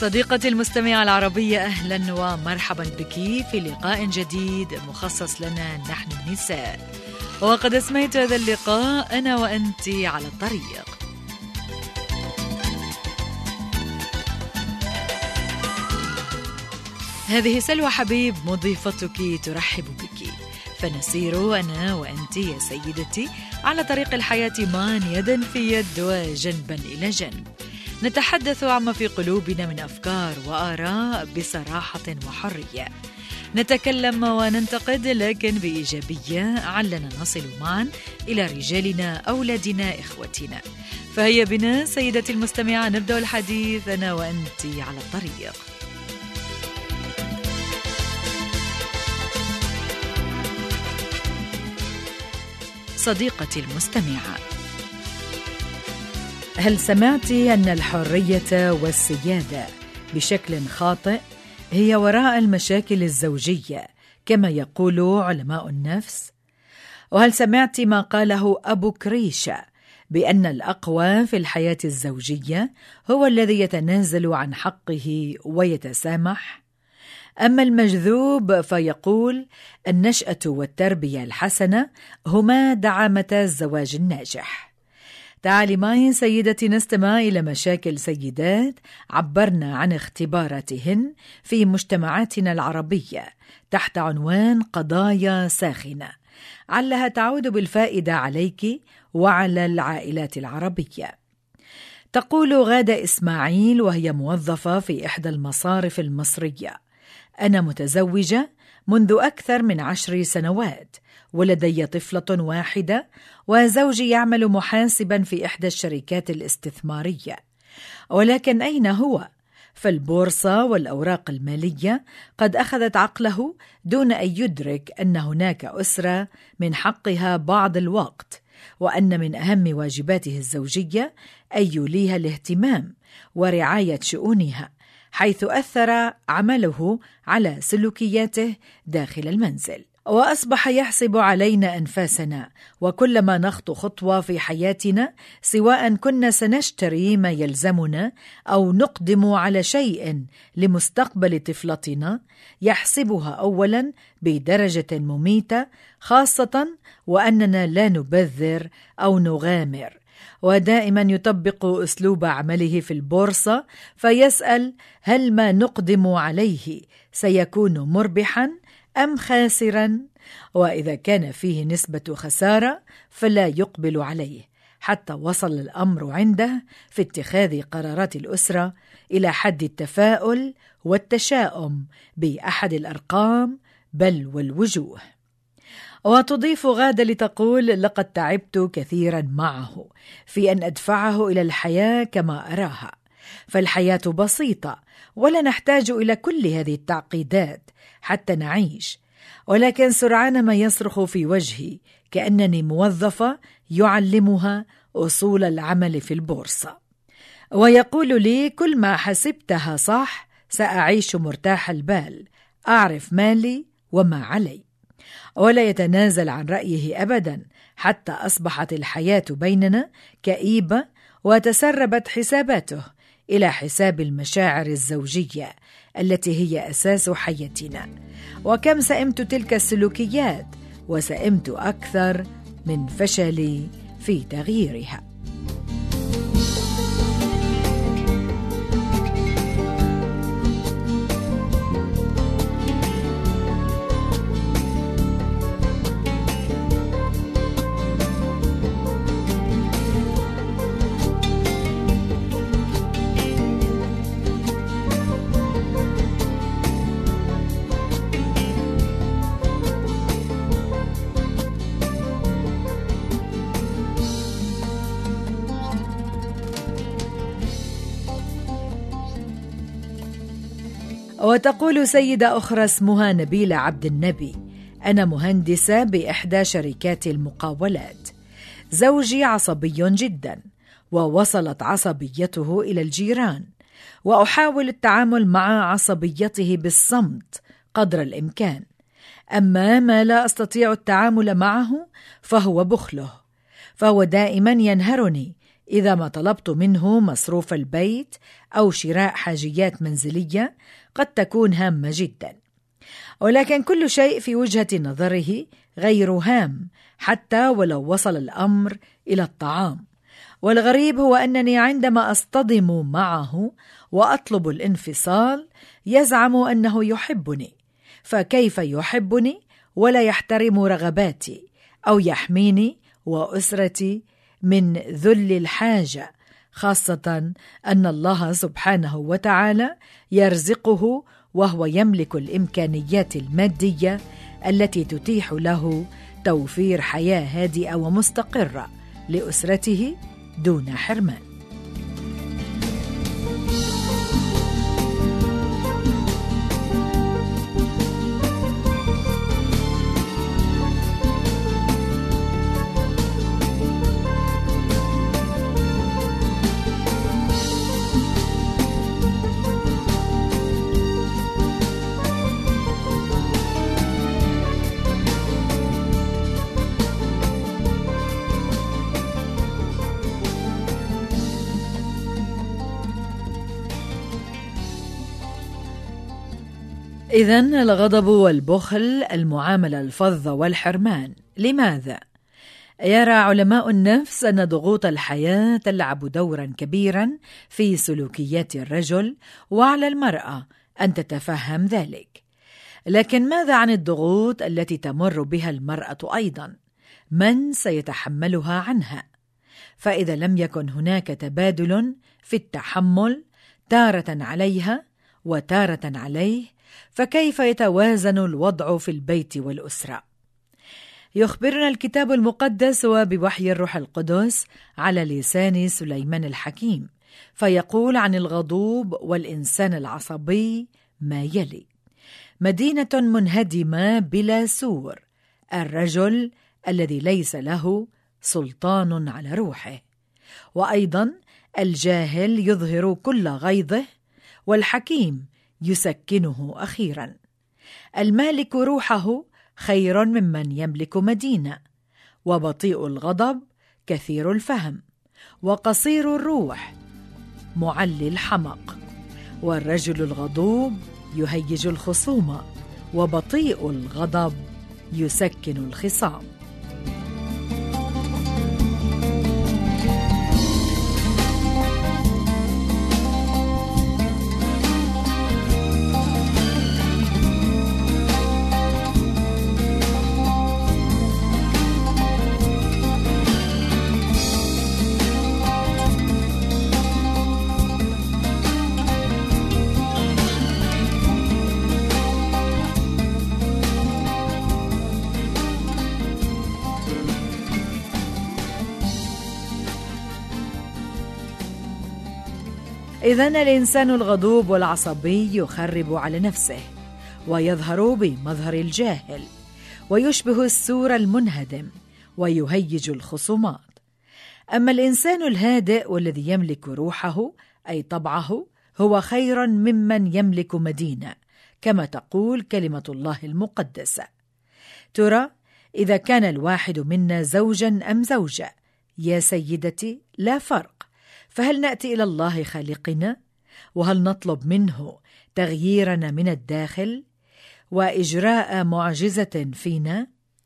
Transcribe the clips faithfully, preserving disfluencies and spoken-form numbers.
صديقتي المستمعة العربية، أهلا ومرحبا بك في لقاء جديد مخصص لنا نحن النساء. وقد اسميت هذا اللقاء أنا وأنت على الطريق. هذه سلوى حبيب مضيفتك ترحب بك، فنسير أنا وأنت يا سيدتي على طريق الحياة معا يدا في يد وجنبا إلى جنب، نتحدث عما في قلوبنا من أفكار وآراء بصراحة وحرية، نتكلم وننتقد لكن بإيجابية علنا نصل معا إلى رجالنا، أولادنا، إخوتنا. فهيا بنا سيدتي المستمعة نبدأ الحديث أنا وأنت على الطريق. صديقتي المستمعة، هل سمعت أن الحرية والسيادة بشكل خاطئ هي وراء المشاكل الزوجية كما يقول علماء النفس؟ وهل سمعت ما قاله أبو كريشة بأن الأقوى في الحياة الزوجية هو الذي يتنازل عن حقه ويتسامح؟ أما المجذوب فيقول النشأة والتربية الحسنة هما دعامتا الزواج الناجح. تعالي معي سيدتي نستمع إلى مشاكل سيدات عبرنا عن اختباراتهن في مجتمعاتنا العربية تحت عنوان قضايا ساخنة، علها تعود بالفائدة عليك وعلى العائلات العربية. تقول غادة إسماعيل وهي موظفة في إحدى المصارف المصرية: أنا متزوجة منذ أكثر من عشر سنوات، ولدي طفلة واحدة، وزوجي يعمل محاسبا في إحدى الشركات الاستثمارية، ولكن أين هو؟ فالبورصة والأوراق المالية قد أخذت عقله دون أن يدرك أن هناك أسرة من حقها بعض الوقت، وأن من أهم واجباته الزوجية أن يوليها الاهتمام ورعاية شؤونها، حيث أثر عمله على سلوكياته داخل المنزل. وأصبح يحسب علينا أنفاسنا، وكلما نخطو خطوة في حياتنا سواء كنا سنشتري ما يلزمنا أو نقدم على شيء لمستقبل طفلتنا يحسبها أولا بدرجة مميتة، خاصة وأننا لا نبذر أو نغامر. ودائما يطبق أسلوب عمله في البورصة، فيسأل هل ما نقدم عليه سيكون مربحا أم خاسرا؟ وإذا كان فيه نسبة خسارة فلا يقبل عليه، حتى وصل الأمر عنده في اتخاذ قرارات الأسرة إلى حد التفاؤل والتشاؤم بأحد الأرقام بل والوجوه. وتضيف غادة لتقول: لقد تعبت كثيرا معه في أن أدفعه إلى الحياة كما أراها، فالحياة بسيطة ولا نحتاج إلى كل هذه التعقيدات حتى نعيش، ولكن سرعان ما يصرخ في وجهي كأنني موظفة يعلمها أصول العمل في البورصة، ويقول لي: كل ما حسبتها صح سأعيش مرتاح البال، أعرف مالي وما علي. ولا يتنازل عن رأيه أبدا، حتى أصبحت الحياة بيننا كئيبة وتسربت حساباته إلى حساب المشاعر الزوجية التي هي أساس حياتنا. وكم سئمت تلك السلوكيات، وسئمت أكثر من فشلي في تغييرها. وتقول سيدة أخرى اسمها نبيلة عبد النبي: أنا مهندسة بإحدى شركات المقاولات، زوجي عصبي جدا، ووصلت عصبيته إلى الجيران، وأحاول التعامل مع عصبيته بالصمت قدر الإمكان، أما ما لا أستطيع التعامل معه فهو بخله، فهو دائما ينهرني إذا ما طلبت منه مصروف البيت أو شراء حاجيات منزلية قد تكون هامة جدا، ولكن كل شيء في وجهة نظره غير هام حتى ولو وصل الأمر إلى الطعام. والغريب هو أنني عندما أصطدم معه وأطلب الانفصال يزعم أنه يحبني، فكيف يحبني ولا يحترم رغباتي أو يحميني وأسرتي من ذل الحاجة، خاصة أن الله سبحانه وتعالى يرزقه وهو يملك الإمكانيات المادية التي تتيح له توفير حياة هادئة ومستقرة لأسرته دون حرمان. إذن الغضب والبخل المعاملة الفظة والحرمان. لماذا؟ يرى علماء النفس أن ضغوط الحياة تلعب دورا كبيرا في سلوكيات الرجل، وعلى المرأة أن تتفهم ذلك. لكن ماذا عن الضغوط التي تمر بها المرأة أيضا؟ من سيتحملها عنها؟ فإذا لم يكن هناك تبادل في التحمل تارة عليها وتارة عليه، فكيف يتوازن الوضع في البيت والأسرة؟ يخبرنا الكتاب المقدس وبوحي الروح القدس على لسان سليمان الحكيم، فيقول عن الغضوب والإنسان العصبي ما يلي: مدينة منهدمة بلا سور، الرجل الذي ليس له سلطان على روحه. وأيضا الجاهل يظهر كل غيظه، والحكيم يسكنه أخيرا. المالك روحه خير ممن يملك مدينة، وبطيء الغضب كثير الفهم، وقصير الروح معلي الحمق. والرجل الغضوب يهيج الخصومة، وبطيء الغضب يسكن الخصام. إذن الإنسان الغضوب والعصبي يخرب على نفسه، ويظهر بمظهر الجاهل، ويشبه السور المنهدم، ويهيج الخصومات. أما الإنسان الهادئ والذي يملك روحه أي طبعه هو خير ممن يملك مدينة، كما تقول كلمة الله المقدسة. ترى إذا كان الواحد منا زوجا أم زوجة يا سيدتي لا فرق، فهل نأتي إلى الله خالقنا؟ وهل نطلب منه تغييرنا من الداخل وإجراء معجزة فينا؟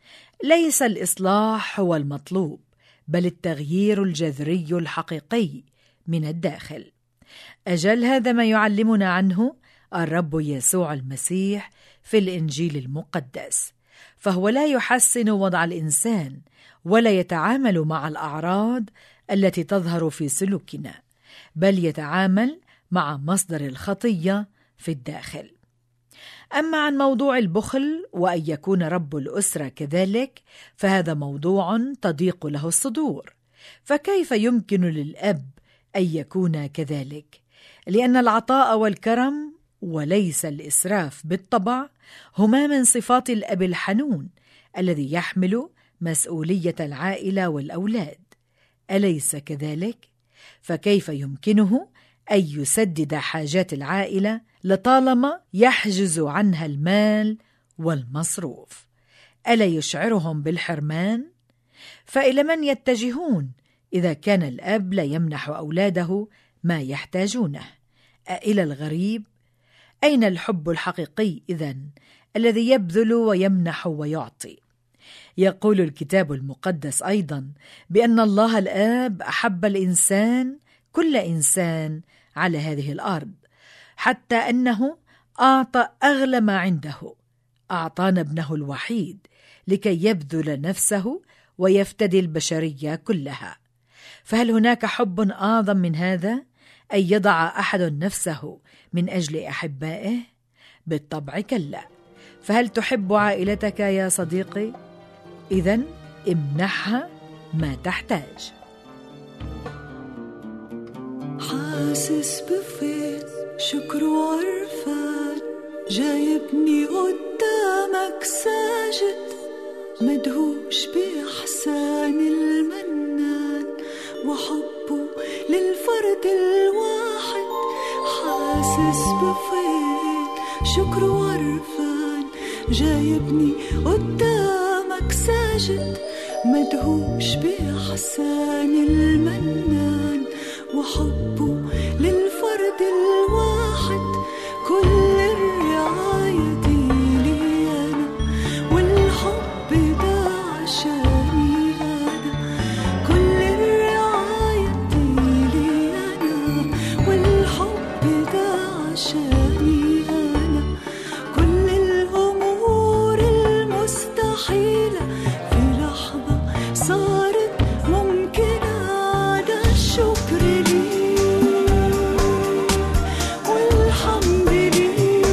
ليس الإصلاح هو المطلوب، بل التغيير الجذري الحقيقي من الداخل. أجل هذا ما يعلمنا عنه الرب يسوع المسيح في الإنجيل المقدس، فهو لا يحسن وضع الإنسان ولا يتعامل مع الأعراض التي تظهر في سلوكنا، بل يتعامل مع مصدر الخطية في الداخل. أما عن موضوع البخل وأن يكون رب الأسرة كذلك، فهذا موضوع تضيق له الصدور. فكيف يمكن للأب أن يكون كذلك؟ لأن العطاء والكرم وليس الإسراف بالطبع هما من صفات الأب الحنون الذي يحمل مسؤولية العائلة والأولاد، أليس كذلك؟ فكيف يمكنه أن يسدد حاجات العائلة لطالما يحجز عنها المال والمصروف؟ ألا يشعرهم بالحرمان؟ فإلى من يتجهون إذا كان الأب لا يمنح أولاده ما يحتاجونه؟ أإلى الغريب؟ أين الحب الحقيقي إذن الذي يبذل ويمنح ويعطي؟ يقول الكتاب المقدس أيضا بأن الله الآب أحب الإنسان، كل إنسان على هذه الأرض، حتى أنه أعطى أغلى ما عنده، أعطانا ابنه الوحيد لكي يبذل نفسه ويفتدي البشرية كلها. فهل هناك حب أعظم من هذا، أن يضع أحد نفسه من أجل أحبائه؟ بالطبع كلا. فهل تحب عائلتك يا صديقي؟ إذن امنحها ما تحتاج. حاسس بفين شكر وعرفان، جايبني قدامك ساجد، مدهوش بإحسان المنان وحبه للفرد الواحد. حاسس بفين شكر وعرفان، جايبني قدامك ساجد، مدهوش بإحسان المنان وحبه للفرد الواحد. كل الرعاية دي لي أنا، والحب ده عشاني أنا. كل الرعاية دي لي أنا، والحب ده عشاني أنا. كل الأمور المستحيلة في لحظة صارت ممكنة، ده الشكر لي والحمد لي.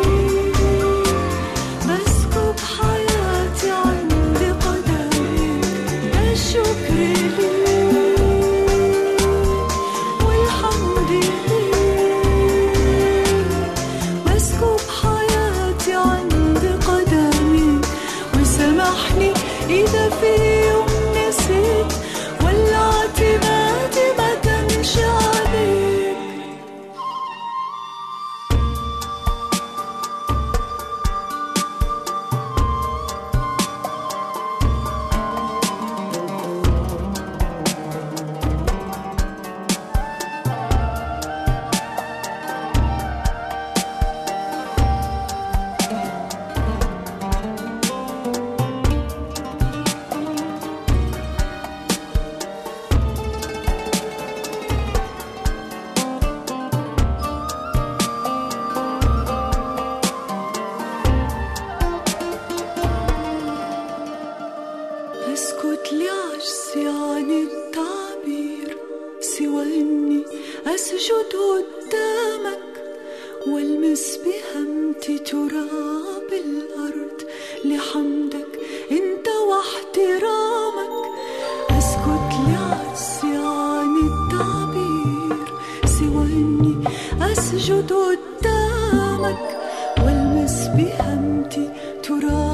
بسكب حياتي عند قدمي، ده الشكر لي والحمد لي. بسكب حياتي عند قدمي، وسامحني إذا في يوم نسيت، ولا اعتمادي ما كانش عليك. اسكت لعجزي عن التعبير، سوى اني اسجد قدامك والمس بهمتي تراب الارض لحمدك انت واحترامك. اسكت لعجزي عن التعبير، سوى اني اسجد قدامك والمس بهمتي تراب